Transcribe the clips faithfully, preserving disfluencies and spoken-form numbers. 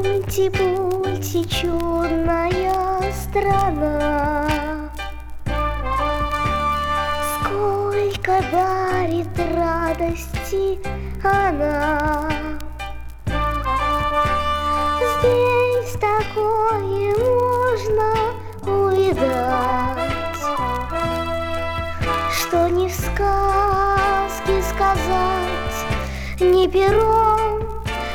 Мульти-пульти, чудная страна, сколько дарит радости она. Здесь такое можно увидать, что ни в сказке сказать, ни пером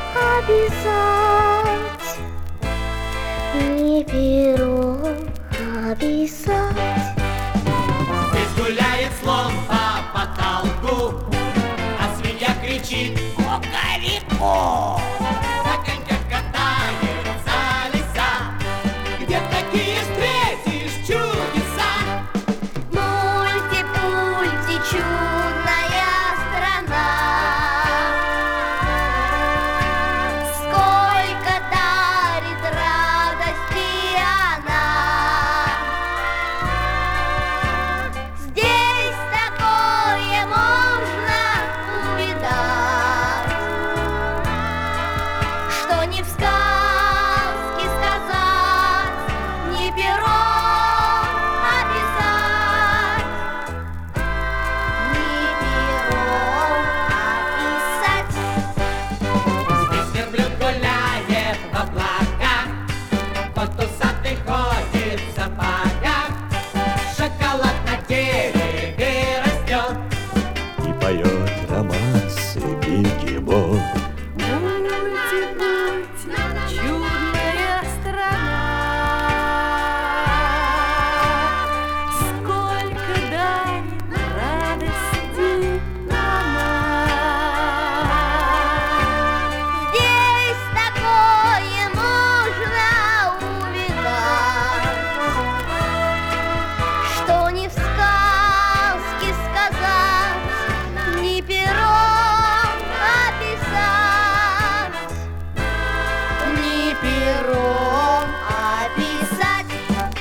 описать, ни пером описать. Здесь гуляет слон по потолку, а свинья кричит кукареку. На коньках катается лиса, где такие встретишь чудеса. Мульти-пульти, чудная страна, сколько дарит радости она. Здесь такое можно увидать, что ни в сказке сказать, ни пером описать, ни пером описать. Здесь верблюд гуляет в облаках, кот усатый ходит в сапогах, шоколад на дереве растет И поет романсы бегемот. Мульти-пульти, чудная страна, сколько дарит радости она. Здесь такое можно увидать, что ни в сказке сказать, ни пером описать, ни пером описать.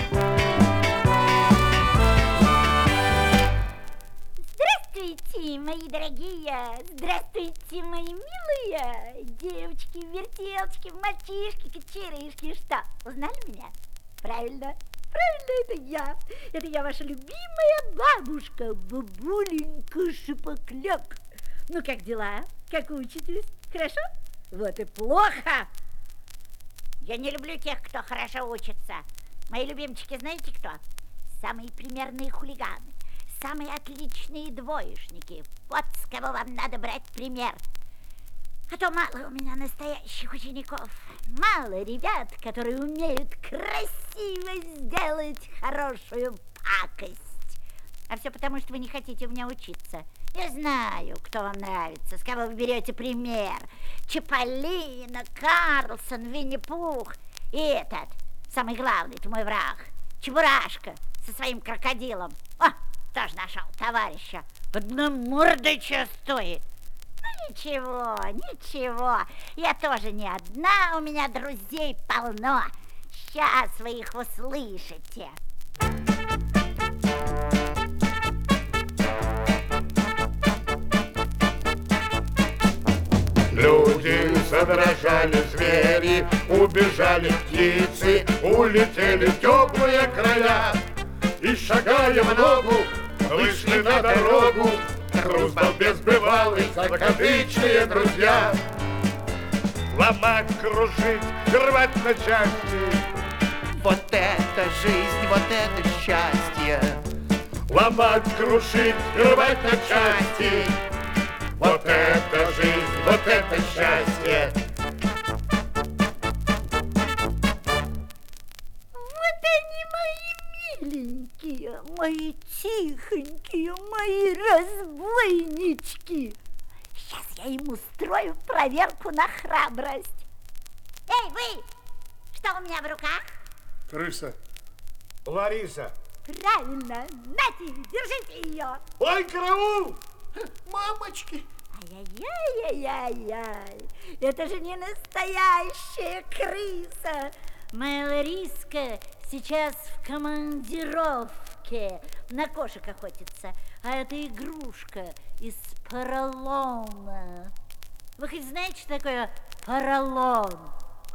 Здравствуйте, мои дорогие! Здравствуйте, мои милые! Девочки, вертелочки, мальчишки, кочерышки. Что, узнали меня? Правильно, правильно, это я. Это я, ваша любимая бабушка, бабуленька Шипокляк. Ну, как дела? Как учитесь? Хорошо? Вот и плохо. Я не люблю тех, кто хорошо учится. Мои любимчики, знаете кто? Самые примерные хулиганы, самые отличные двоечники. Вот с кого вам надо брать пример. А то мало у меня настоящих учеников. Мало ребят, которые умеют красиво сделать хорошую пакость. А все потому, что вы не хотите у меня учиться. Я знаю, кто вам нравится, с кого вы берете пример. Чиполлино, Карлсон, Винни-Пух. И этот, самый главный, ты мой враг, Чебурашка со своим крокодилом. О, тоже нашел товарища. Одномордыча стоит. Ну ничего, ничего. Я тоже не одна, у меня друзей полно. Сейчас вы их услышите. Люди задрожали, звери, убежали птицы, улетели в теплые края. И, шагая в ногу, вышли на дорогу Груз-балбес безбывалый, закадычные друзья. Ломать, кружить, рвать на части. Вот это жизнь, вот это счастье. Ломать, крушить, рвать на части. Вот это жизнь, вот это счастье. Вот они, мои миленькие, мои тихонькие, мои разбойнички. Сейчас я им устрою проверку на храбрость. Эй, вы! Что у меня в руках? Крыса. Лариса. Правильно, нате, держите ее. Ой, караул! Мамочки. Ай-яй-яй-яй-яй, это же не настоящая крыса. Моя Лариска сейчас в командировке на кошек охотится, а это игрушка из поролона. Вы хоть знаете, что такое поролон?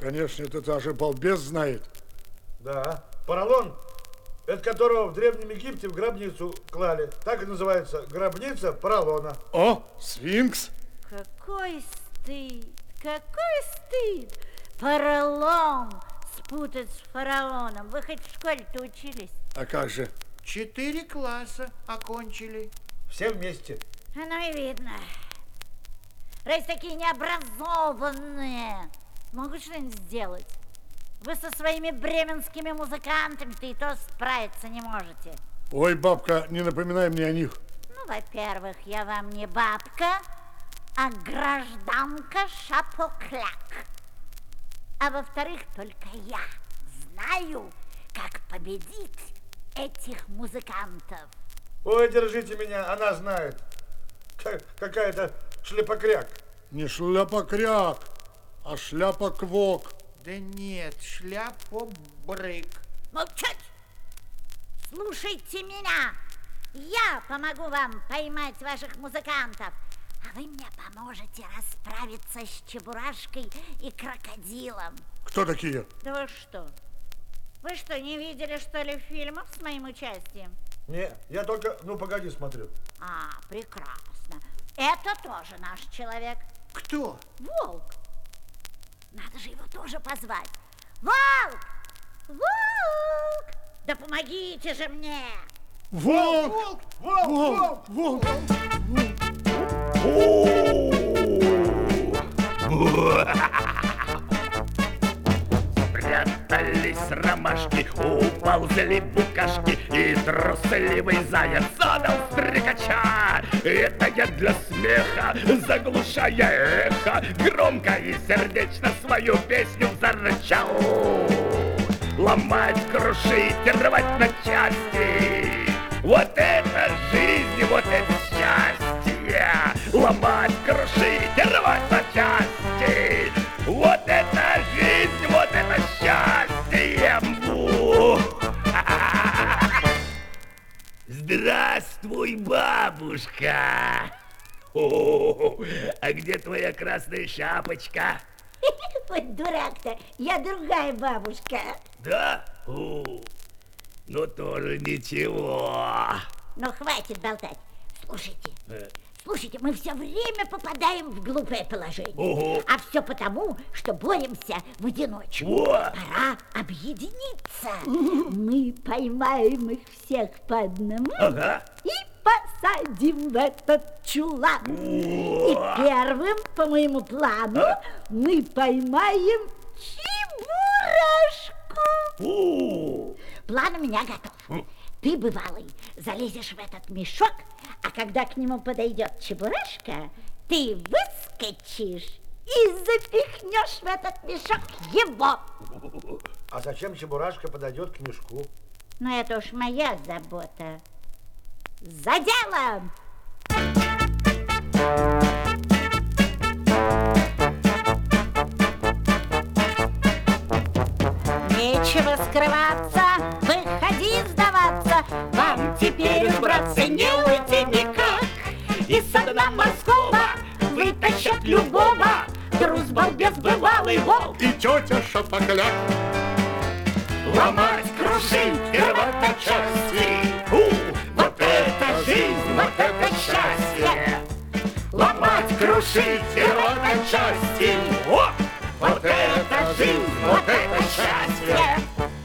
Конечно, это даже балбес знает. Да. Поролон, это которого в Древнем Египте в гробницу клали. Так и называется. Гробница поролона. О, сфинкс. Какой стыд, какой стыд! Поролон спутать с фараоном. Вы хоть в школе-то учились? А как же? Четыре класса окончили. Все вместе. Оно и видно. Раз такие необразованные, могут что-нибудь сделать? Вы со своими бременскими музыкантами-то и то справиться не можете. Ой, бабка, не напоминай мне о них. Ну, во-первых, я вам не бабка, а гражданка Шапокляк. А во-вторых, только я знаю, как победить этих музыкантов. Ой, держите меня, она знает. Как- какая-то шлепокряк. Не шляпокряк, а шляпоквок. Да нет, шляпобрык. Молчать! Слушайте меня! Я помогу вам поймать ваших музыкантов, а вы мне поможете расправиться с Чебурашкой и крокодилом. Кто такие? Да вы что? Вы что, не видели, что ли, фильмов с моим участием? Не, я только, ну погоди, смотрю. А, прекрасно. Это тоже наш человек. Кто? Волк. Надо же его тоже позвать. Волк! Волк! Да помогите же мне! Волк! Волк! Волк! Волк! Спрятались ромашки, уползли букашки, и трусливый заяц задал стрекача. Это я для смеха, заглушая эхо, громко и сердечно свою песню зарычал. Ломать, крушить, рвать на части, вот это жизнь, вот это счастье. Ломать, крушить, рвать на части, вот это жизнь, вот это счастье. Му. Здравствуй, бабушка. О, а где твоя красная шапочка? Вот дурак-то, я другая бабушка. Да? О, ну тоже ничего. Но хватит болтать. Слушайте, Э. слушайте, мы все время попадаем в глупое положение. Ого. А все потому, что боремся в одиночку. Во. Пора объединиться. Мы поймаем их всех по одному Ага. и посадим в этот чулан. И первым, по моему плану, мы поймаем Чебурашку. Фу. План у меня готов. Ты, бывалый, залезешь в этот мешок, а когда к нему подойдет Чебурашка, ты выскочишь и запихнешь в этот мешок его. А зачем Чебурашка подойдет к мешку? Но это уж моя забота. За делом! Нечего скрываться, выходи сдаваться. Вам теперь уж, братцы, не уйти никак. Из дна морского вытащат любого. Трус, балбес, бывалый волк. И тетя Шапокляк. Ломать, крушить и рвать на части. У, вот это жизнь, вот это счастье. Ломать, крушить и рвать на части. О, вот это жизнь, вот это счастье.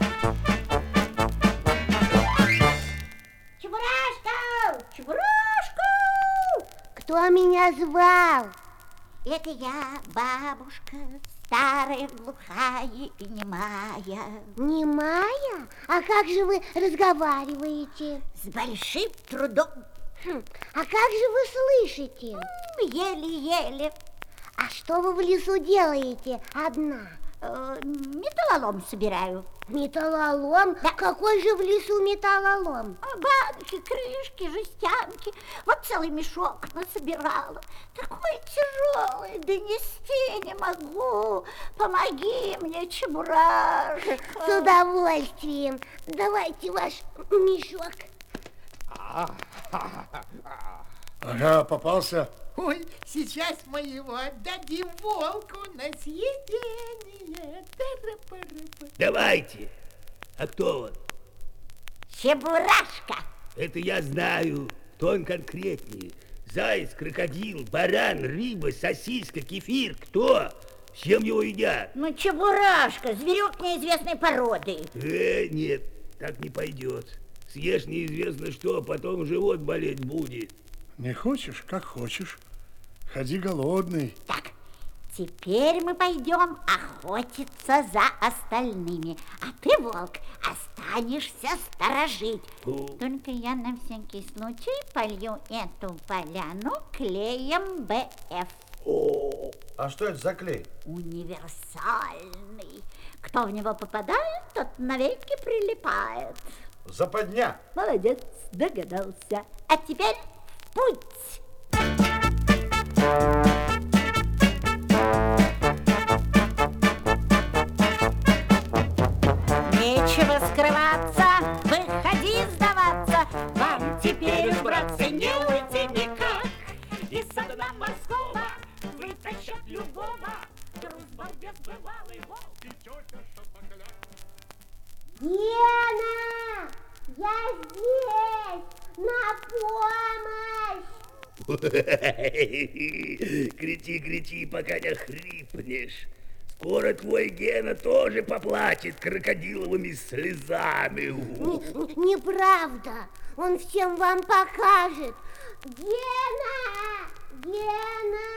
Чебурашка! Чебурашка! Кто меня звал? Это я, бабушка, старая, глухая и немая. Немая? А как же вы разговариваете? С большим трудом, Хм, а как же вы слышите? еле-еле. А что вы в лесу делаете одна? Э, металлолом собираю. Металлолом? Да. Какой же в лесу металлолом? А банки, крышки, жестянки. Вот целый мешок насобирала. Такой тяжелый, донести не могу. Помоги мне, Чебурашка. С удовольствием. Давайте ваш мешок. Ага, попался. Ой, сейчас мы его отдадим волку на съедение. Давайте. А кто он? Чебурашка. Это я знаю. Кто он конкретнее? Заяц, крокодил, баран, рыба, сосиска, кефир. Кто? С чем его едят? Ну, Чебурашка, зверек неизвестной породы. Э, нет, так не пойдет. Съешь неизвестно что, потом живот болеть будет. Не хочешь, как хочешь. Ходи голодный. Так, теперь мы пойдем охотиться за остальными. А ты, волк, останешься сторожить. О. Только я на всякий случай полью эту поляну клеем бэ эф. О, А что это за клей? Универсальный. Кто в него попадает, тот навеки прилипает. Западня. Молодец, догадался. А теперь в путь. Нечего скрываться, выходи сдаваться. Вам теперь убраться не уйти никак. Из сада морского вытащат любого. Дружба бывалый волк. Гена! Я здесь! На помощь! кричи, кричи, пока не хрипнешь. Скоро твой Гена тоже поплачет крокодиловыми слезами. Н- Неправда! Он всем вам покажет! Гена! Гена!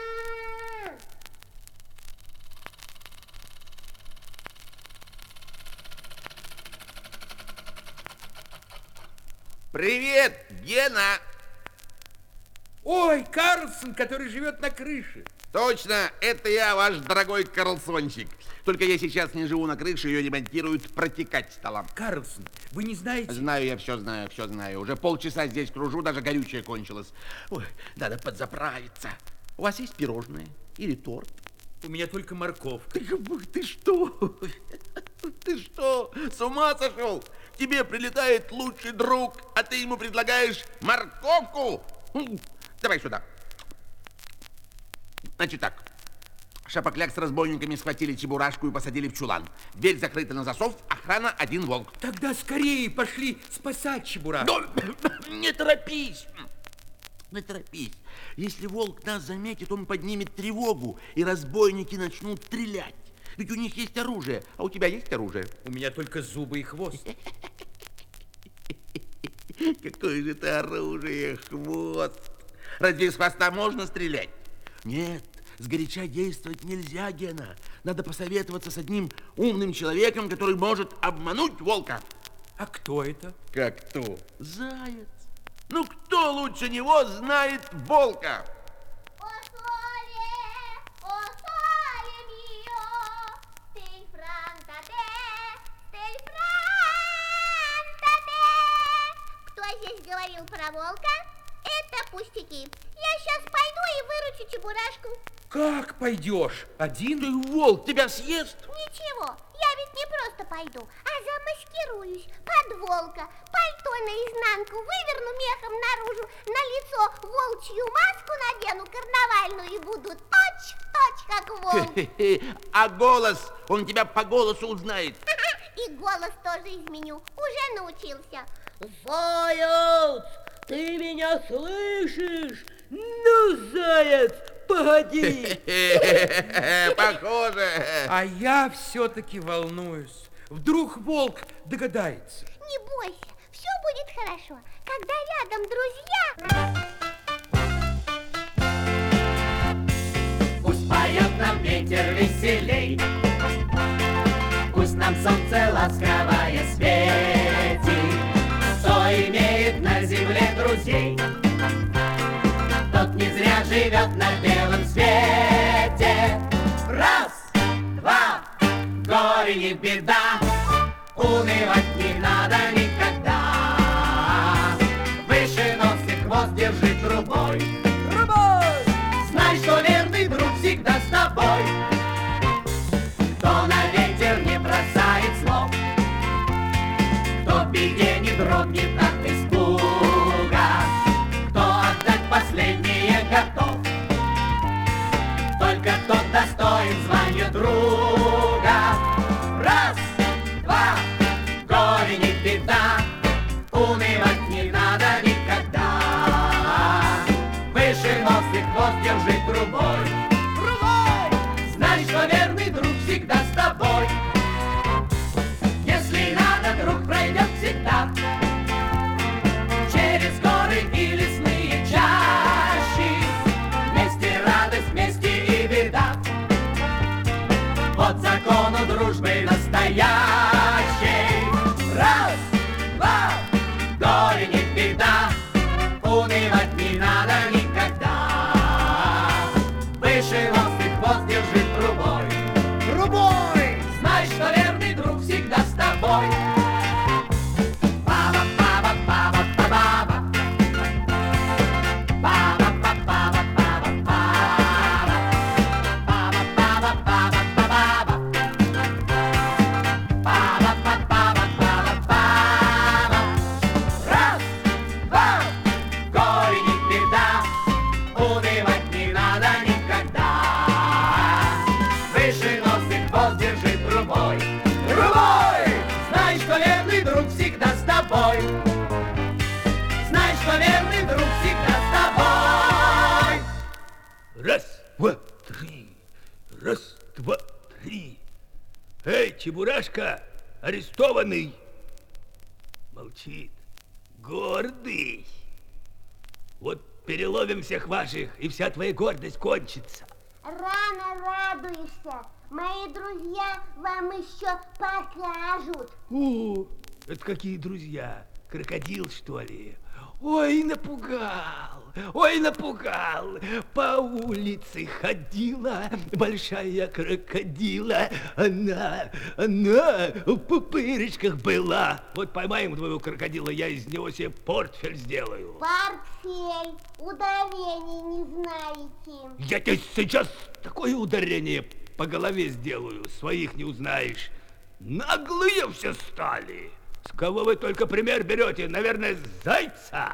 Привет, Гена! Ой, Карлсон, который живет на крыше. Точно, это я, ваш дорогой Карлсончик. Только я сейчас не живу на крыше, ее ремонтируют, протекать стала. Карлсон, вы не знаете? Знаю, я все знаю, все знаю. Уже полчаса здесь кружу, даже горючее кончилось. Ой, надо подзаправиться. У вас есть пирожные или торт? У меня только морковка. Ты, ты что? Ты что, с ума сошел? Тебе прилетает лучший друг, а ты ему предлагаешь морковку? Хм, давай сюда. Значит так. Шапокляк с разбойниками схватили Чебурашку и посадили в чулан. Дверь закрыта на засов, охрана один волк. Тогда скорее пошли спасать Чебурашку. Но, не торопись. Не торопись. Если волк нас заметит, он поднимет тревогу, и разбойники начнут стрелять. Ведь у них есть оружие. А у тебя есть оружие? У меня только зубы и хвост. Какое же это оружие, хвост? Разве из хвоста можно стрелять? Нет, сгоряча действовать нельзя, Гена. Надо посоветоваться с одним умным человеком, который может обмануть волка. А кто это? Как кто? Заяц. Ну, кто лучше него знает волка? О соле, о соле мио, стель франтаде, стель франтаде. Кто здесь говорил про волка? Это пустяки. Я сейчас пойду и выручу Чебурашку. Как пойдешь? Один? Ты волк, тебя съест? Ничего, я ведь не просто пойду, а замаскируюсь под волка. Пальто наизнанку выверну мехом наружу, на лицо волчью маску надену карнавальную и буду точь-точь как волк. А голос? Он тебя по голосу узнает. И голос тоже изменю, уже научился. Заяц, ты меня слышишь? Ну, заяц, погоди. Похоже. А я все-таки волнуюсь. Вдруг волк догадается. Не бойся, все будет хорошо, когда рядом друзья. Пусть поет нам ветер веселей, пусть нам солнце ласковое светит. Кто имеет на земле друзей, тот не зря живет на белом свете. Раз, два, горе не беда, унывать не надо никогда. Выше нос и хвост держи трубой, трубой. Знай, что верный друг всегда с тобой. Кто на ветер не бросает слов, кто в беде не дрогнет от испуга, кто отдать последнее готов, только тот достоин звания друга. тобой. Если надо, друг пройдет всегда через горы и лесные чащи. Вместе радость, вместе и беда. По закону дружбы настоящей. Раз, два, горе не беда. Унывать не надо никогда. Выше нос и хвост держи трубой. Трубой! Знай, что верный друг всегда с тобой. Баба, баба, баба, баба. Баба, баба, баба, баба, баба. Баба, баба, баба, баба. Баба, баба, баба, баба, баба. Раз, два, горе не беда. Унывать не надо никогда. Выше нос и хвост держи трубой. Трубой! Знай, что верный друг всегда с тобой. Знай, что верный друг всегда с тобой. Раз, два, три. Раз, два, три. Эй, Чебурашка, арестованный. Молчит. Гордый. Вот переловим всех ваших, и вся твоя гордость кончится. Рано радуешься. Мои друзья вам еще покажут. О, это какие друзья? Крокодил, что ли? Ой, напугал, ой, напугал. По улице ходила большая крокодила. Она, она в пупырочках была. Вот поймаем твоего крокодила, я из него себе портфель сделаю. Портфель. Ударений не знаете. Я тебе сейчас такое ударение по голове сделаю, своих не узнаешь. Наглые все стали. С кого вы только пример берете? Наверное, с зайца.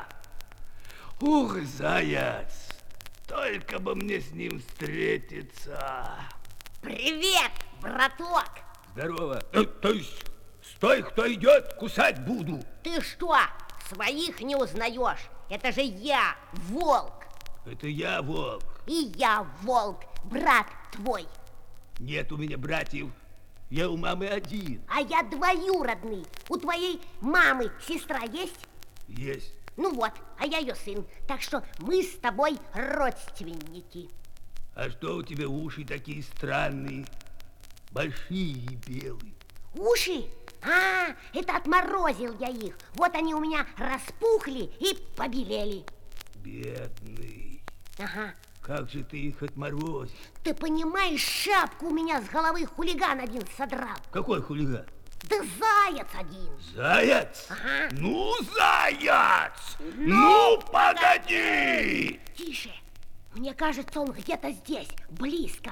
Ух, заяц, только бы мне с ним встретиться. Привет, браток! Здорово. Э, то есть, стой, кто идет, кусать буду. Ты что, своих не узнаешь? Это же я, волк. Это я, волк. И я, волк, брат твой. Нет у меня братьев. Я у мамы один. А я двоюродный. У твоей мамы сестра есть? Есть. Ну вот, а я ее сын. Так что мы с тобой родственники. А что у тебя уши такие странные? Большие и белые. Уши? А, это отморозил я их. Вот они у меня распухли и побелели. Бедный. Ага. Как же ты их отморозил? Ты понимаешь, шапку у меня с головы хулиган один содрал. Какой хулиган? Да заяц один. Заяц? Ага. Ну, заяц! Ну, погоди! Тише. Мне кажется, он где-то здесь, близко.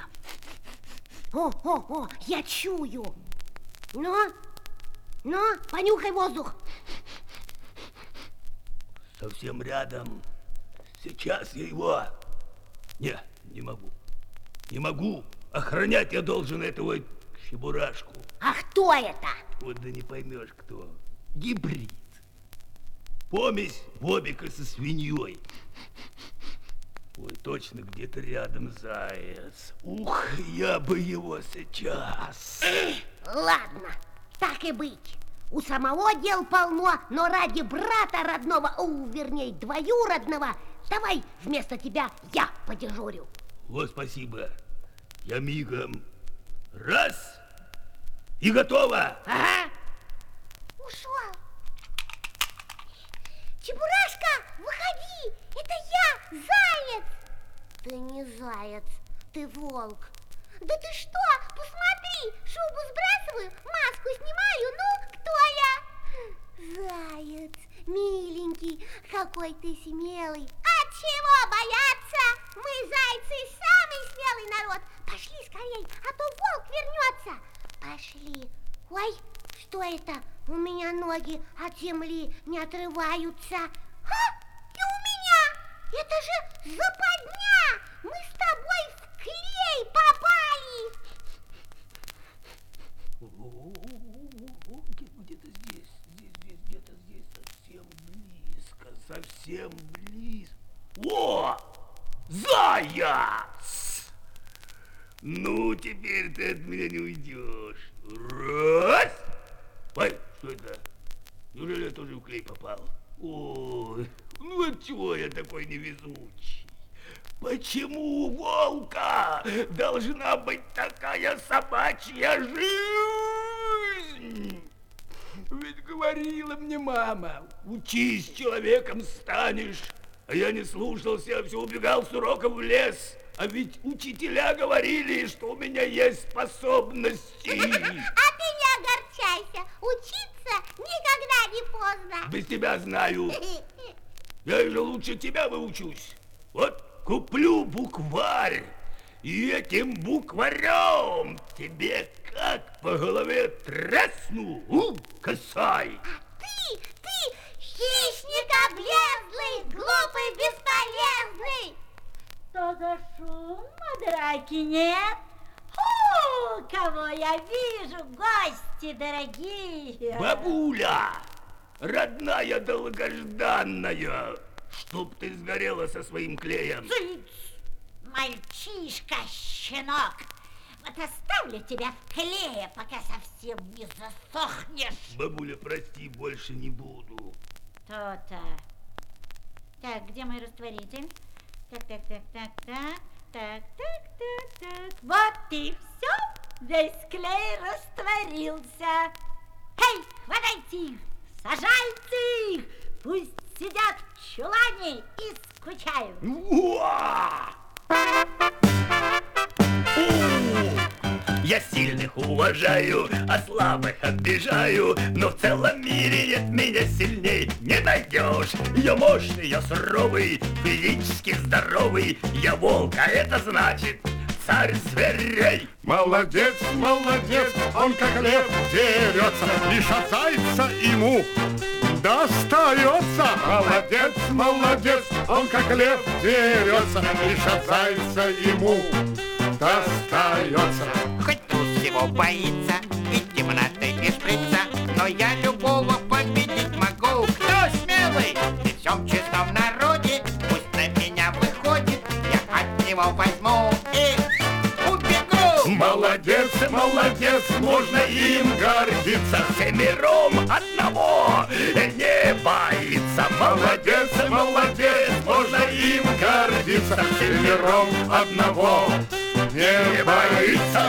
О, о, о, я чую. Ну, ну, понюхай воздух. Совсем рядом. Сейчас я его... Не, не могу. Не могу. Охранять я должен этого Чебурашку. А кто это? Вот да не поймешь, кто. Гибрид. Помесь бобика со свиньей. Ой, точно где-то рядом заяц. Ух, я бы его сейчас. Ладно, так и быть. У самого дел полно, но ради брата родного, у, вернее, двоюродного, давай вместо тебя я подежурю. Вот спасибо. Я мигом. Раз. И готово. Ага. Ушел. Чебурашка, выходи! Это я, заяц! Ты не заяц, ты волк. Да ты что? Посмотри, шубу сбрасываю, маску снимаю, ну, кто я? Заяц, миленький, какой ты смелый. От чего бояться? Мы, зайцы, самый смелый народ. Пошли скорей, а то волк вернется. Пошли. Ой, что это? У меня ноги от земли не отрываются. А, и у меня! Это же западня! Мы с тобой в клей попали! Где-то здесь, здесь, здесь, где-то здесь, совсем близко, совсем близко. О! Заяц! Ну, теперь ты от меня не уйдешь. Раз! Ой, что это? Неужели я тоже в клей попал? Ой, ну отчего я такой невезучий? Почему у волка должна быть такая собачья жизнь? Ведь говорила мне мама, учись, человеком станешь. А я не слушался, а все убегал с уроков в лес. А ведь учителя говорили, что у меня есть способности. А ты не огорчайся, учиться никогда не поздно. Без тебя знаю. Я же лучше тебя выучусь. Вот куплю букварь, и этим букварем тебе как по голове тресну, у, косай. Ты, ты, хищник облезлый, глупый, бесполезный. Что за шум, драки нет? О, кого я вижу, гости дорогие. Бабуля, родная долгожданная, чтоб ты сгорела со своим клеем. Цыц, мальчишка, щенок. Вот оставлю тебя в клее, пока совсем не засохнешь. Бабуля, прости, больше не буду. То-то. Так, где мой растворитель? Так, так, так, так, так, так, так, так, так. Вот и все. Весь клей растворился. Эй, хватайте их, сажайте их. Пусть сидят в чулане и скучают. Уа! У, я сильных уважаю, а слабых обижаю, но в целом мире нет меня сильней не найдешь. Я мощный, я суровый, физически здоровый, я волк, а это значит царь зверей. Молодец, молодец, он как лев дерется, лишь от зайца ему достается. Молодец, молодец, он как лев дерется, лишь от зайца ему достается. Хоть трус всего боится и темноты, и шприца, но я любого победить могу. Кто смелый? При всем честном народе пусть на меня выходит, я от него возьму и убегу. Молодец, молодец, можно им гордиться, семером одного не боится. Молодец, молодец, можно им гордиться, семером одного не боится.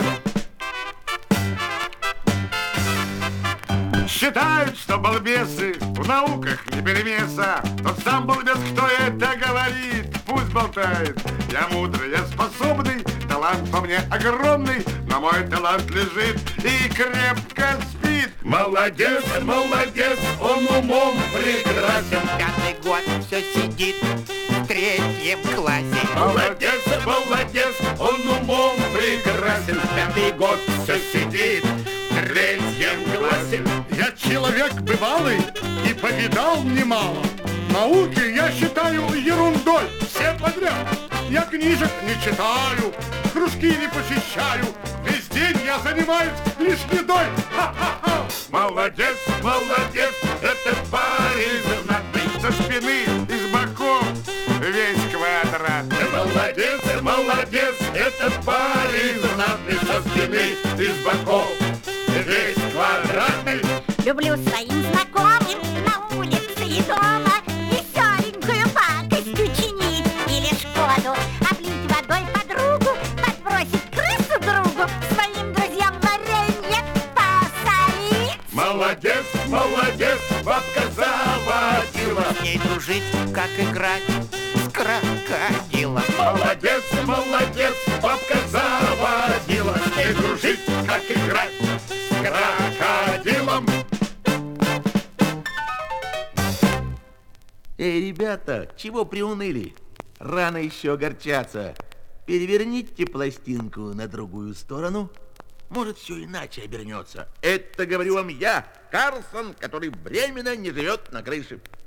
Считают, что балбесы в науках не перемеса. Тот сам балбес, кто это говорит, пусть болтает. Я мудрый, я способный, талант во мне огромный, но мой талант лежит и крепко спит. Молодец, молодец, он умом прекрасен. Пятый год все сидит в третьем классе. Молодец, молодец, он умом прекрасен. Пятый год все сидит в третьем классе. Я человек бывалый и повидал немало. Науки я считаю ерундой, все подряд. Я книжек не читаю, кружки не посещаю. Весь день я занимаюсь лишь едой. Ха-ха-ха! Молодец, молодец, этот парень знатный. Со спины и с боков весь квадрат. Молодец, молодец, этот парень знатный. Со спины и с боков весь квадратный. Люблю своим знакомым на улице и дома веселенькую пакость учинить или шкоду, облить водой подругу, подбросить крысу другу, своим друзьям варенье посолить. Молодец, молодец, бабка заводила. С ней дружить, как играть с крокодилом. Молодец, молодец, бабка заводила. С ней дружить, как играть с крокодилом. Эй, ребята, чего приуныли? Рано еще огорчаться. Переверните пластинку на другую сторону. Может, все иначе обернется. Это говорю вам я, Карлсон, который временно не живет на крыше.